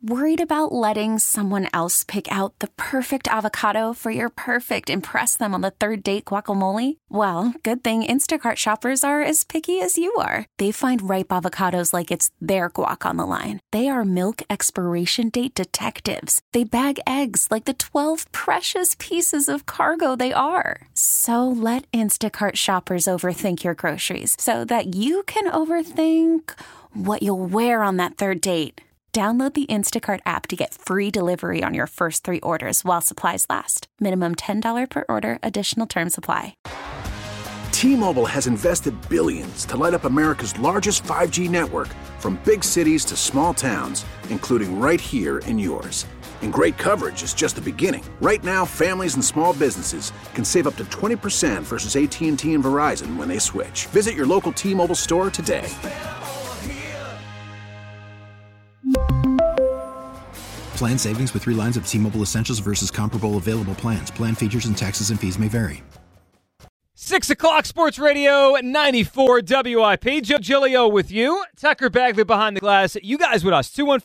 Worried about letting someone else pick out the perfect avocado for your perfect impress them on the third date guacamole? Well, good thing Instacart shoppers are as picky as you are. They find ripe avocados like it's their guac on the line. They are milk expiration date detectives. They bag eggs like the 12 precious pieces of cargo they are. So let Instacart shoppers overthink your groceries so that you can overthink what you'll wear on that third date. Download the Instacart app to get free delivery on your first 3 orders while supplies last. Minimum $10 per order. Additional terms apply. T-Mobile has invested billions to light up America's largest 5G network, from big cities to small towns, including right here in yours. And great coverage is just the beginning. Right now, families and small businesses can save up to 20% versus AT&T and Verizon when they switch. Visit your local T-Mobile store today. Plan savings with 3 lines of T-Mobile Essentials versus comparable available plans. Plan features and taxes and fees may vary. 6 o'clock Sports Radio 94 WIP. Joe Giglio with you. Tucker Bagley behind the glass. You guys with us.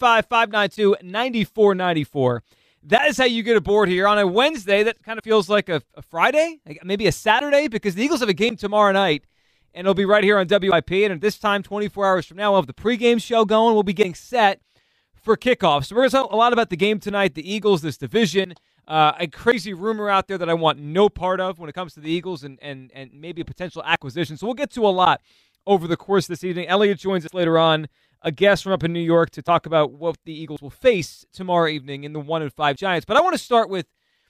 215-592-9494. That is how you get aboard here on a Wednesday that kind of feels like a Friday, maybe a Saturday, because the Eagles have a game tomorrow night, and it'll be right here on WIP. And at this time, 24 hours from now, we'll have the pregame show going. We'll be getting set for kickoff. So we're going to talk a lot about the game tonight, the Eagles, this division, a crazy rumor out there that I want no part of when it comes to the Eagles and maybe a potential acquisition. So we'll get to a lot over the course of this evening. Elliot joins us later on, a guest from up in New York, to talk about what the Eagles will face tomorrow evening in the 1-5 Giants. But I want to start with,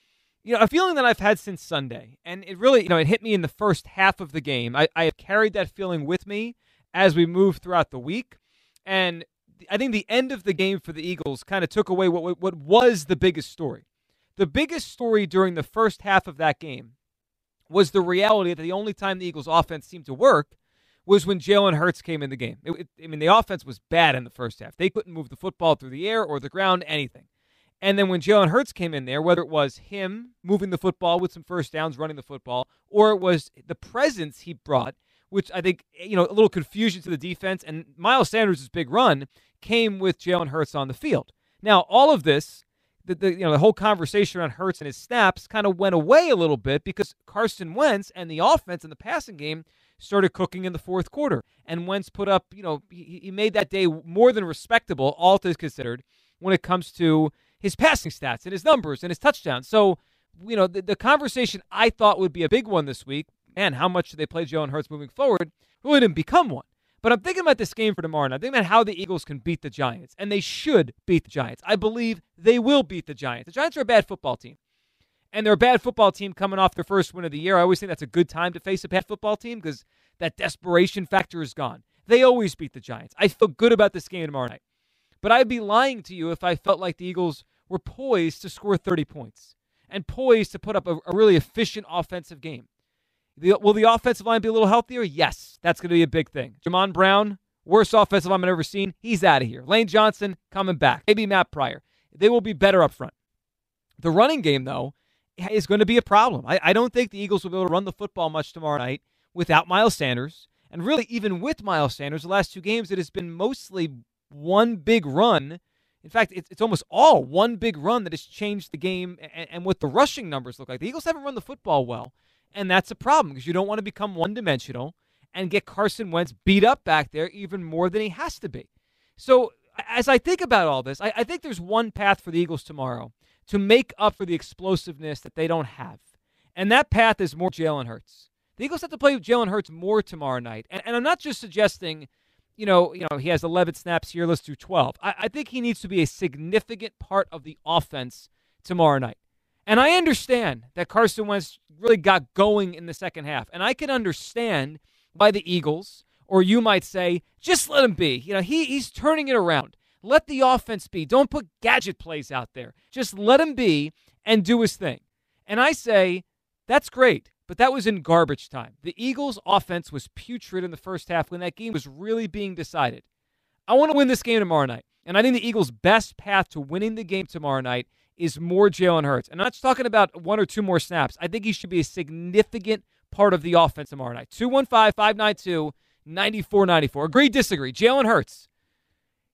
a feeling that I've had since Sunday. And it really, it hit me in the first half of the game. I have carried that feeling with me as we move throughout the week. And I think the end of the game for the Eagles kind of took away what was the biggest story. The biggest story during the first half of that game was the reality that the only time the Eagles' offense seemed to work was when Jalen Hurts came in the game. The offense was bad in the first half. They couldn't move the football through the air or the ground, anything. And then when Jalen Hurts came in there, whether it was him moving the football with some first downs, running the football, or it was the presence he brought, which I think, a little confusion to the defense, and Miles Sanders' big run came with Jalen Hurts on the field. Now, all of this, the whole conversation around Hurts and his snaps kind of went away a little bit because Carson Wentz and the offense in the passing game started cooking in the fourth quarter. And Wentz put up, he made that day more than respectable, all things considered, when it comes to his passing stats and his numbers and his touchdowns. So, the conversation I thought would be a big one this week, man, how much do they play Jalen Hurts moving forward, really didn't become one. But I'm thinking about this game for tomorrow, and I'm thinking about how the Eagles can beat the Giants, and they should beat the Giants. I believe they will beat the Giants. The Giants are a bad football team, and they're a bad football team coming off their first win of the year. I always think that's a good time to face a bad football team because that desperation factor is gone. They always beat the Giants. I feel good about this game tomorrow night. But I'd be lying to you if I felt like the Eagles were poised to score 30 points and poised to put up a really efficient offensive game. Will the offensive line be a little healthier? Yes, that's going to be a big thing. Jamon Brown, worst offensive lineman I've ever seen. He's out of here. Lane Johnson coming back. Maybe Matt Pryor. They will be better up front. The running game, though, is going to be a problem. I don't think the Eagles will be able to run the football much tomorrow night without Miles Sanders. And really, even with Miles Sanders, the last 2 games, it has been mostly one big run. In fact, it's almost all one big run that has changed the game and what the rushing numbers look like. The Eagles haven't run the football well. And that's a problem because you don't want to become one-dimensional and get Carson Wentz beat up back there even more than he has to be. So as I think about all this, I think there's one path for the Eagles tomorrow to make up for the explosiveness that they don't have. And that path is more Jalen Hurts. The Eagles have to play Jalen Hurts more tomorrow night. And I'm not just suggesting, he has 11 snaps here, let's do 12. I think he needs to be a significant part of the offense tomorrow night. And I understand that Carson Wentz really got going in the second half. And I can understand why the Eagles, or you might say, just let him be. He's turning it around. Let the offense be. Don't put gadget plays out there. Just let him be and do his thing. And I say, that's great, but that was in garbage time. The Eagles' offense was putrid in the first half when that game was really being decided. I want to win this game tomorrow night. And I think the Eagles' best path to winning the game tomorrow night is more Jalen Hurts. And I'm not just talking about 1 or 2 more snaps. I think he should be a significant part of the offense tomorrow night. 215-592-9494. Agree, disagree. Jalen Hurts.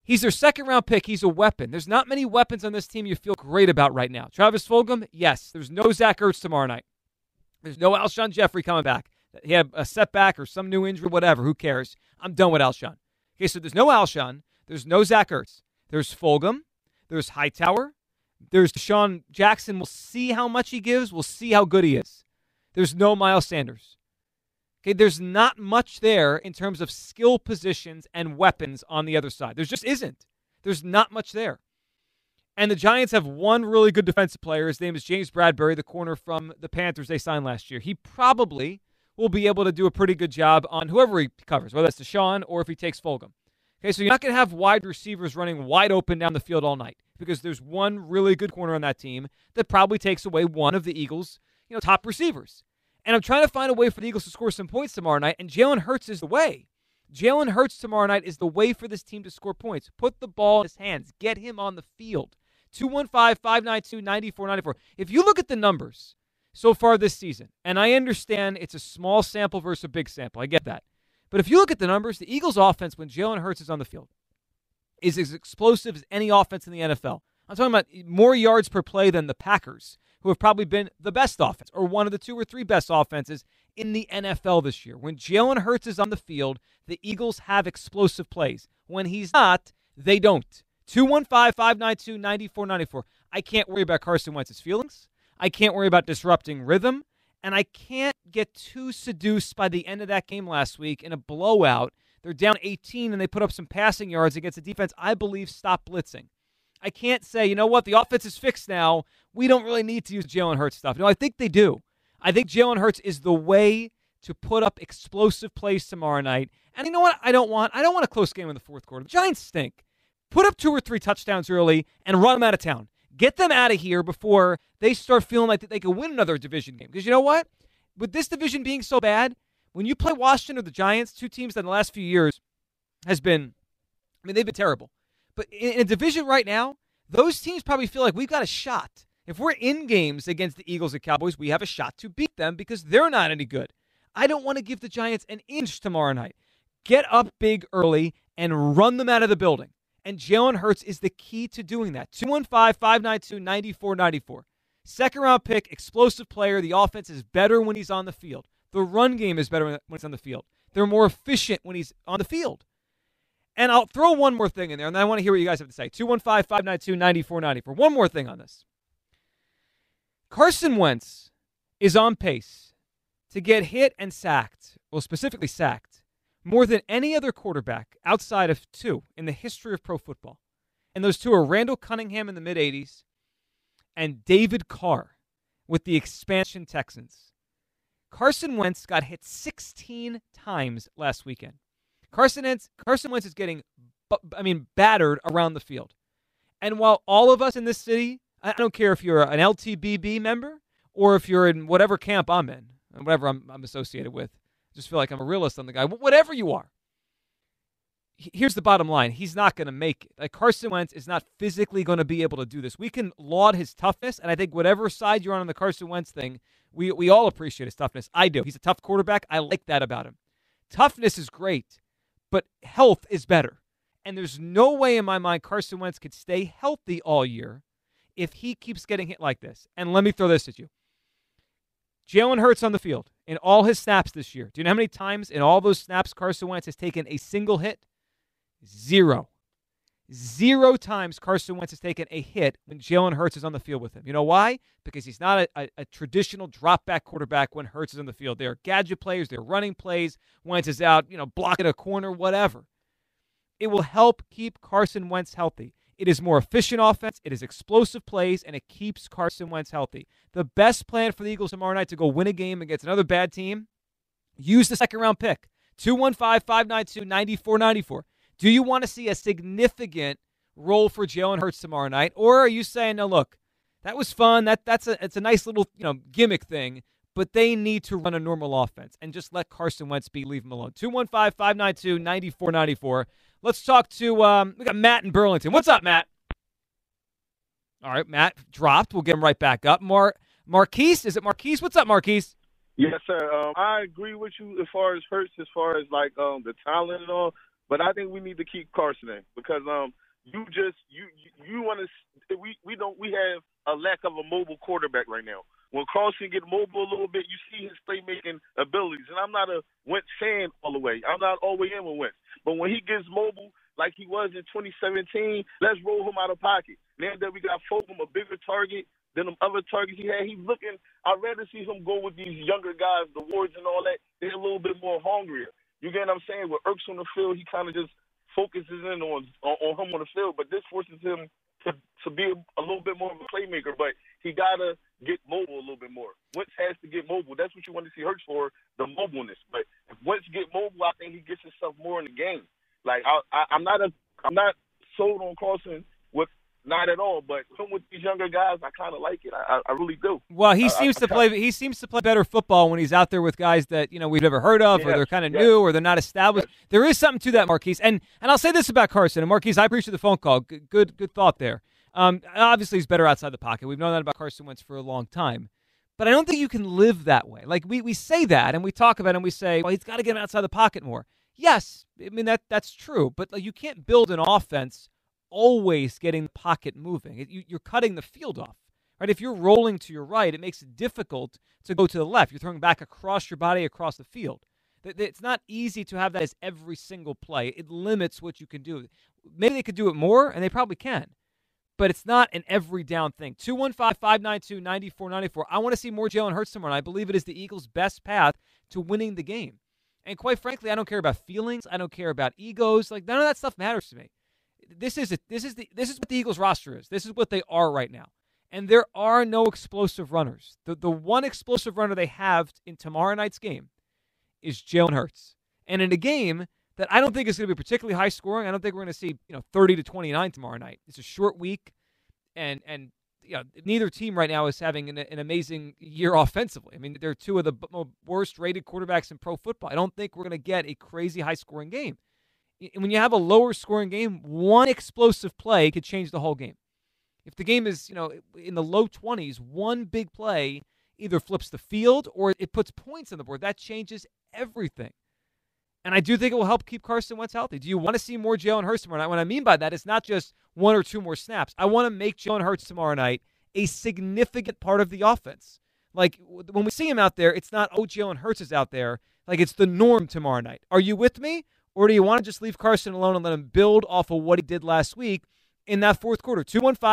He's their second-round pick. He's a weapon. There's not many weapons on this team you feel great about right now. Travis Fulgham, yes. There's no Zach Ertz tomorrow night. There's no Alshon Jeffrey coming back. He had a setback or some new injury, whatever. Who cares? I'm done with Alshon. Okay, so there's no Alshon. There's no Zach Ertz. There's Fulgham. There's Hightower. There's Deshaun Jackson. We'll see how much he gives. We'll see how good he is. There's no Miles Sanders. Okay, there's not much there in terms of skill positions and weapons on the other side. There just isn't. There's not much there. And the Giants have one really good defensive player. His name is James Bradbury, the corner from the Panthers they signed last year. He probably will be able to do a pretty good job on whoever he covers, whether it's Deshaun or if he takes Fulgham. Okay, so you're not going to have wide receivers running wide open down the field all night because there's one really good corner on that team that probably takes away one of the Eagles' top receivers. And I'm trying to find a way for the Eagles to score some points tomorrow night, and Jalen Hurts is the way. Jalen Hurts tomorrow night is the way for this team to score points. Put the ball in his hands. Get him on the field. 215-592-9494. If you look at the numbers so far this season, and I understand it's a small sample versus a big sample. I get that. But if you look at the numbers, the Eagles' offense when Jalen Hurts is on the field is as explosive as any offense in the NFL. I'm talking about more yards per play than the Packers, who have probably been the best offense or one of the 2 or 3 best offenses in the NFL this year. When Jalen Hurts is on the field, the Eagles have explosive plays. When he's not, they don't. 215-592-9494. I can't worry about Carson Wentz's feelings. I can't worry about disrupting rhythm. And I can't get too seduced by the end of that game last week in a blowout. They're down 18 and they put up some passing yards against a defense I believe stopped blitzing. I can't say, you know what, the offense is fixed now. We don't really need to use Jalen Hurts stuff. No, I think they do. I think Jalen Hurts is the way to put up explosive plays tomorrow night. And you know what I don't want? I don't want a close game in the fourth quarter. The Giants stink. Put up 2 or 3 touchdowns early and run them out of town. Get them out of here before they start feeling like they can win another division game. Because you know what? With this division being so bad, when you play Washington or the Giants, 2 teams that in the last few years has been, they've been terrible. But in a division right now, those teams probably feel like we've got a shot. If we're in games against the Eagles and Cowboys, we have a shot to beat them because they're not any good. I don't want to give the Giants an inch tomorrow night. Get up big early and run them out of the building. And Jalen Hurts is the key to doing that. 215-592-9494. Second-round pick, explosive player. The offense is better when he's on the field. The run game is better when it's on the field. They're more efficient when he's on the field. And I'll throw one more thing in there, and then I want to hear what you guys have to say. 215-592-9494. One more thing on this. Carson Wentz is on pace to get hit and sacked, well, specifically sacked, more than any other quarterback outside of 2 in the history of pro football. And those 2 are Randall Cunningham in the mid-'80s and David Carr with the expansion Texans. Carson Wentz got hit 16 times last weekend. Carson Wentz is getting, battered around the field. And while all of us in this city, I don't care if you're an LTBB member or if you're in whatever camp I'm in, whatever I'm associated with, I just feel like I'm a realist on the guy. Whatever you are, here's the bottom line. He's not going to make it. Like Carson Wentz is not physically going to be able to do this. We can laud his toughness, and I think whatever side you're on the Carson Wentz thing, we all appreciate his toughness. I do. He's a tough quarterback. I like that about him. Toughness is great, but health is better. And there's no way in my mind Carson Wentz could stay healthy all year if he keeps getting hit like this. And let me throw this at you. Jalen Hurts on the field in all his snaps this year. Do you know how many times in all those snaps Carson Wentz has taken a single hit? 0. 0 times Carson Wentz has taken a hit when Jalen Hurts is on the field with him. You know why? Because he's not a traditional drop-back quarterback when Hurts is on the field. They're gadget players. They're running plays. Wentz is out, blocking a corner, whatever. It will help keep Carson Wentz healthy. It is more efficient offense. It is explosive plays, and it keeps Carson Wentz healthy. The best plan for the Eagles tomorrow night to go win a game against another bad team, use the second-round pick. 215-592-9494. Do you want to see a significant role for Jalen Hurts tomorrow night, or are you saying, no, look, that was fun. It's a nice little gimmick thing, but they need to run a normal offense and just let Carson Wentz leave him alone. 215-592-9494. Let's talk to, we got Matt in Burlington. What's up, Matt? All right, Matt dropped. We'll get him right back up. Marquise, is it Marquise? What's up, Marquise? Yes, sir. I agree with you as far as Hurts, as far as the talent and all, but I think we need to keep Carson in because you want to. We have a lack of a mobile quarterback right now. When Carson get mobile a little bit, you see his playmaking abilities. And I'm not a Wentz fan all the way. I'm not all the way in with Wentz. But when he gets mobile, like he was in 2017, let's roll him out of pocket. Now that we got Fulgham, a bigger target than the other targets he had, he's looking. I'd rather see him go with these younger guys, the Wards and all that. They're a little bit more hungrier. You get what I'm saying? With Ertz on the field, he kind of just focuses in on him on the field. But this forces him to be a little bit more of a playmaker, but he got to get mobile a little bit more. Wentz has to get mobile. That's what you want to see Hurts for, the mobileness. But if Wentz get mobile, I think he gets himself more in the game. Like I'm not sold on Carson with not at all, but with these younger guys, I kind of like it. I really do. Well, he seems to play better football when he's out there with guys that we've never heard of, or they're kind of new, or they're not established. There is something to that, Marquise. And I'll say this about Carson. And Marquise, I appreciate the phone call. Good thought there. Obviously, he's better outside the pocket. We've known that about Carson Wentz for a long time. But I don't think you can live that way. Like we say that and we talk about it and we say, well, he's got to get him outside the pocket more. Yes, I mean that's true. But you can't build an offense always getting the pocket moving. You're cutting the field off, right? If you're rolling to your right, it makes it difficult to go to the left. You're throwing back across your body, across the field. It's not easy to have that as every single play. It limits what you can do. Maybe they could do it more, and they probably can. But it's not an every down thing. 215-592-9494. I want to see more Jalen Hurts tomorrow, and I believe it is the Eagles' best path to winning the game. And quite frankly, I don't care about feelings. I don't care about egos. Like none of that stuff matters to me. This is what the Eagles roster is. This is what they are right now. And there are no explosive runners. The one explosive runner they have in tomorrow night's game is Jalen Hurts. And in a game that I don't think is going to be particularly high scoring, I don't think we're going to see 30-29 tomorrow night. It's a short week, and neither team right now is having an amazing year offensively. I mean, they're two of the worst rated quarterbacks in pro football. I don't think we're going to get a crazy high scoring game. When you have a lower scoring game, one explosive play could change the whole game. If the game is, in the low 20s, one big play either flips the field or it puts points on the board. That changes everything. And I do think it will help keep Carson Wentz healthy. Do you want to see more Jalen Hurts tomorrow night? What I mean by that is not just one or two more snaps. I want to make Jalen Hurts tomorrow night a significant part of the offense. Like, when we see him out there, it's not, Jalen Hurts is out there. Like, it's the norm tomorrow night. Are you with me? Or do you want to just leave Carson alone and let him build off of what he did last week in that fourth quarter?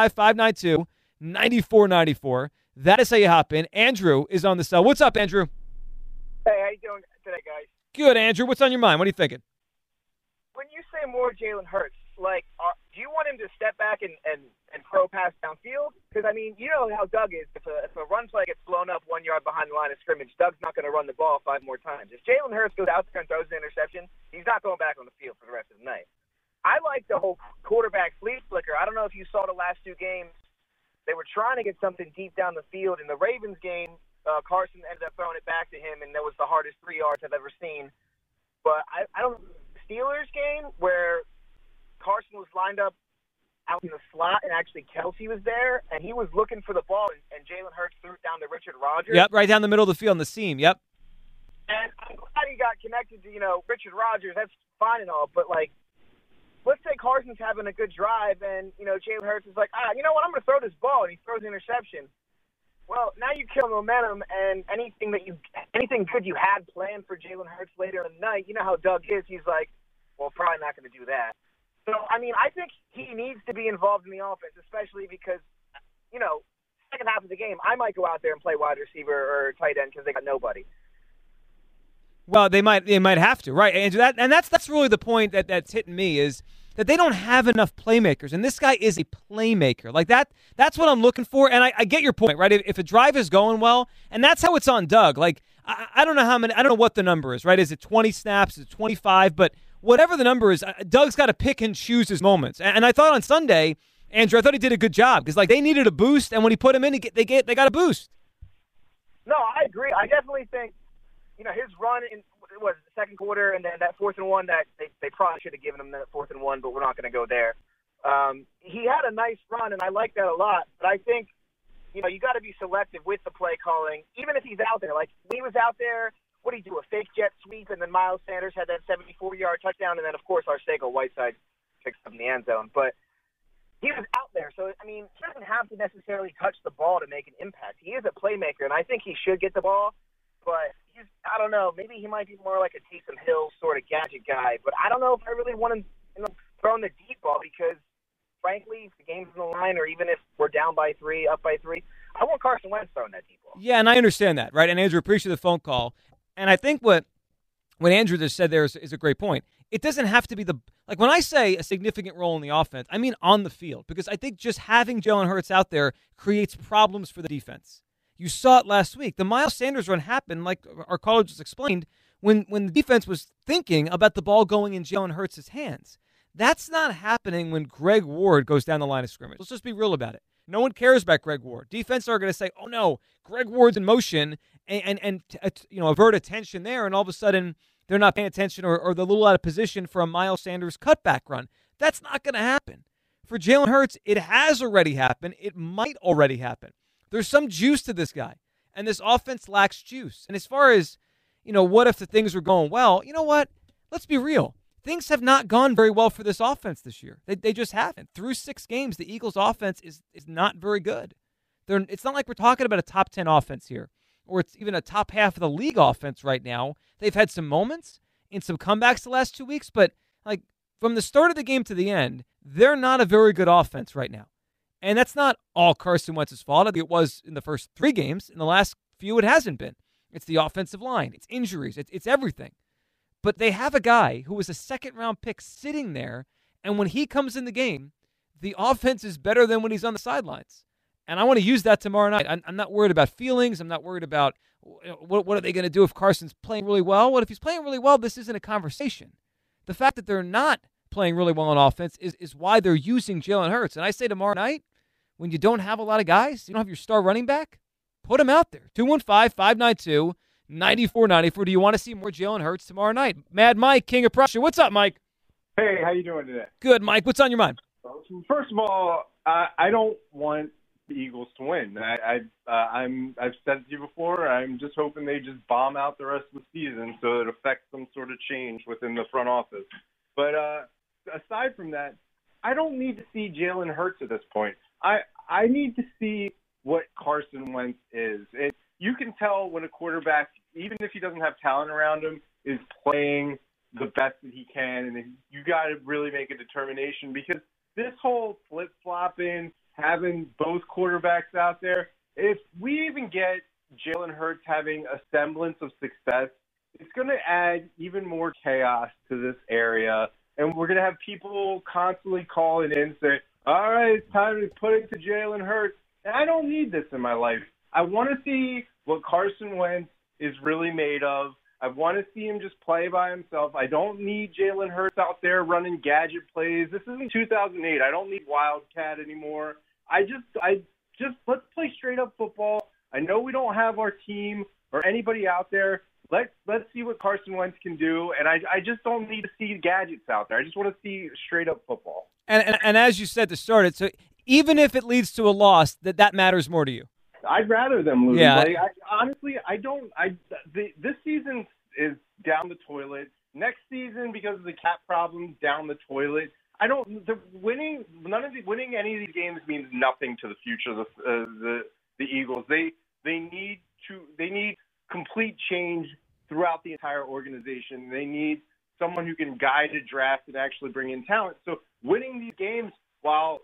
215-592-9494. That is how you hop in. Andrew is on the cell. What's up, Andrew? Hey, how you doing today, guys? Good, Andrew. What's on your mind? What are you thinking? When you say more Jalen Hurts, do you want him to step back and throw pass downfield? Because, I mean, you know how Doug is. If a run play gets blown up 1 yard behind the line of scrimmage, Doug's not going to run the ball 5 more times. If Jalen Hurts goes out there and throws an interception, he's not going back on the field for the rest of the night. I like the whole quarterback flea flicker. I don't know if you saw the last 2 games. They were trying to get something deep down the field. In the Ravens game, Carson ended up throwing it back to him, and that was the hardest 3 yards I've ever seen. But I don't – Steelers game where Carson was lined up out in the slot and actually Kelsey was there, and he was looking for the ball, and Jalen Hurts threw it down to Richard Rodgers. Yep, right down the middle of the field on the seam, yep. And I'm glad he got connected to, Richard Rodgers. That's fine and all, but, let's say Carson's having a good drive, and, Jalen Hurts is like, you know what, I'm going to throw this ball, and he throws an interception. Well, now you kill momentum, and anything good you had planned for Jalen Hurts later in the night, you know how Doug is. He's like, well, probably not going to do that. So, I mean, I think he needs to be involved in the offense, especially because, second half of the game, I might go out there and play wide receiver or tight end because they got nobody. Well, they might have to, right? And that's really the point that's hitting me is that they don't have enough playmakers, and this guy is a playmaker. Like that's what I'm looking for, and I get your point, right? If a drive is going well, and that's how it's on Doug. Like I don't know how many, I don't know what the number is, right? Is it 20 snaps? Is it 25? But whatever the number is, Doug's got to pick and choose his moments. And I thought on Sunday, Andrew, I thought he did a good job because they needed a boost, and when he put him in, they got a boost. No, I agree. I definitely think his run in the second quarter, and then that 4th and 1 that they probably should have given him that 4th and 1, but we're not going to go there. He had a nice run, and I like that a lot. But I think, you got to be selective with the play calling, even if he's out there. Like, when he was out there, what did he do, a fake jet sweep, and then Miles Sanders had that 74-yard touchdown, and then, of course, Arcega-Whiteside picked up in the end zone. But he was out there. So, I mean, he doesn't have to necessarily touch the ball to make an impact. He is a playmaker, and I think he should get the ball. But I don't know, maybe he might be more like a Taysom Hill sort of gadget guy. But I don't know if I really want him throwing the deep ball because, frankly, if the game's on the line or even if we're down by 3, up by 3, I want Carson Wentz throwing that deep ball. Yeah, and I understand that, right? And Andrew, appreciate the phone call. And I think what Andrew just said there is a great point. It doesn't have to be like when I say a significant role in the offense, I mean on the field, because I think just having Jalen Hurts out there creates problems for the defense. You saw it last week. The Miles Sanders run happened, like our caller just explained, when the defense was thinking about the ball going in Jalen Hurts' hands. That's not happening when Greg Ward goes down the line of scrimmage. Let's just be real about it. No one cares about Greg Ward. Defense are going to say, oh, no, Greg Ward's in motion and avert attention there, and all of a sudden they're not paying attention or they're a little out of position for a Miles Sanders cutback run. That's not going to happen. For Jalen Hurts, it has already happened. It might already happen. There's some juice to this guy, and this offense lacks juice. And as far as, what if the things were going well, you know what? Let's be real. Things have not gone very well for this offense this year. They just haven't. Through 6 games, the Eagles' offense is not very good. It's not like we're talking about a top 10 offense here, or it's even a top half of the league offense right now. They've had some moments and some comebacks the last 2 weeks, but like from the start of the game to the end, they're not a very good offense right now. And that's not all Carson Wentz's fault. I think it was in the first 3 games. In the last few, it hasn't been. It's the offensive line. It's injuries. It's everything. But they have a guy who was a second-round pick sitting there, and when he comes in the game, the offense is better than when he's on the sidelines. And I want to use that tomorrow night. I'm not worried about feelings. I'm not worried about what are they going to do if Carson's playing really well. What if he's playing really well? This isn't a conversation. The fact that they're not playing really well on offense is why they're using Jalen Hurts. And I say tomorrow night, when you don't have a lot of guys, you don't have your star running back, put him out there. 215-592-9494. Do you want to see more Jalen Hurts tomorrow night? Mad Mike, King of Prussia. What's up, Mike? Hey, how you doing today? Good, Mike. What's on your mind? First of all, I don't want the Eagles to win. I've said it to you before. I'm just hoping they just bomb out the rest of the season so it affects some sort of change within the front office. But aside from that, I don't need to see Jalen Hurts at this point. I need to see what Carson Wentz is. You can tell when a quarterback, even if he doesn't have talent around him, is playing the best that he can, and you got to really make a determination because this whole flip-flopping, having both quarterbacks out there, if we even get Jalen Hurts having a semblance of success, it's going to add even more chaos to this area, and we're going to have people constantly calling in saying, all right, it's time to put it to Jalen Hurts. And I don't need this in my life. I want to see what Carson Wentz is really made of. I want to see him just play by himself. I don't need Jalen Hurts out there running gadget plays. This isn't 2008. I don't need Wildcat anymore. I just let's play straight up football. I know we don't have our team or anybody out there. Let's see what Carson Wentz can do, and I just don't need to see gadgets out there. I just want to see straight up football. And as you said to start it, so even if it leads to a loss, that matters more to you. I'd rather them lose. Yeah. Honestly, I don't. This season is down the toilet. Next season, because of the cap problems, down the toilet. Winning any of these games means nothing to the future of the Eagles. They need complete change throughout the entire organization. They need someone who can guide a draft and actually bring in talent. So winning these games, while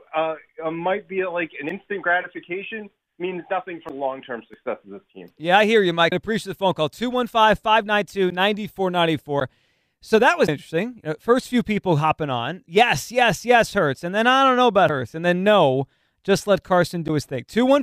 might be like an instant gratification, means nothing for the long-term success of this team. Yeah, I hear you, Mike. I appreciate the phone call. 215-592-9494. So that was interesting. First few people hopping on. Yes, Hurts. And then I don't know about Hurts. And then no, just let Carson do his thing.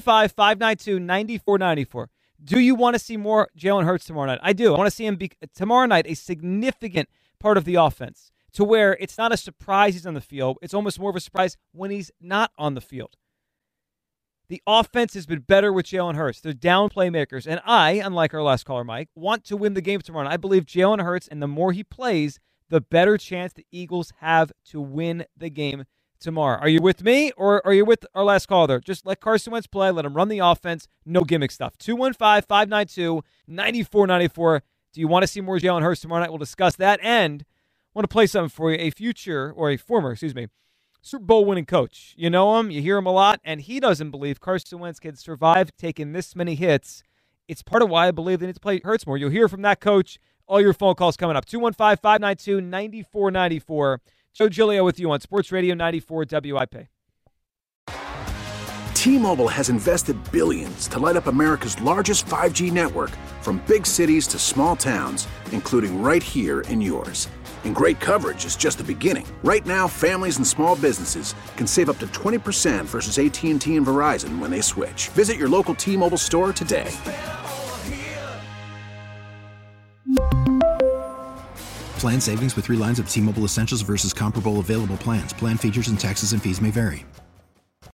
215-592-9494. Do you want to see more Jalen Hurts tomorrow night? I do. I want to see him be tomorrow night a significant part of the offense to where it's not a surprise he's on the field. It's almost more of a surprise when he's not on the field. The offense has been better with Jalen Hurts. They're down playmakers. And I, unlike our last caller, Mike, want to win the game tomorrow night. I believe Jalen Hurts, and the more he plays, the better chance the Eagles have to win the game tomorrow. Are you with me, or are you with our last caller there? Just let Carson Wentz play. Let him run the offense. No gimmick stuff. 215-592-9494. Do you want to see more Jalen Hurts tomorrow night? We'll discuss that. And I want to play something for you. A former Super Bowl winning coach. You know him, you hear him a lot, and he doesn't believe Carson Wentz can survive taking this many hits. It's part of why I believe they need to play Hurts more. You'll hear from that coach. All your phone calls coming up. 215-592-9494. Joe Giglio with you on Sports Radio 94 WIP. T-Mobile has invested billions to light up America's largest 5G network, from big cities to small towns, including right here in yours. And great coverage is just the beginning. Right now, families and small businesses can save up to 20% versus AT&T and Verizon when they switch. Visit your local T-Mobile store today. Plan savings with 3 lines of T-Mobile Essentials versus comparable available plans. Plan features and taxes and fees may vary.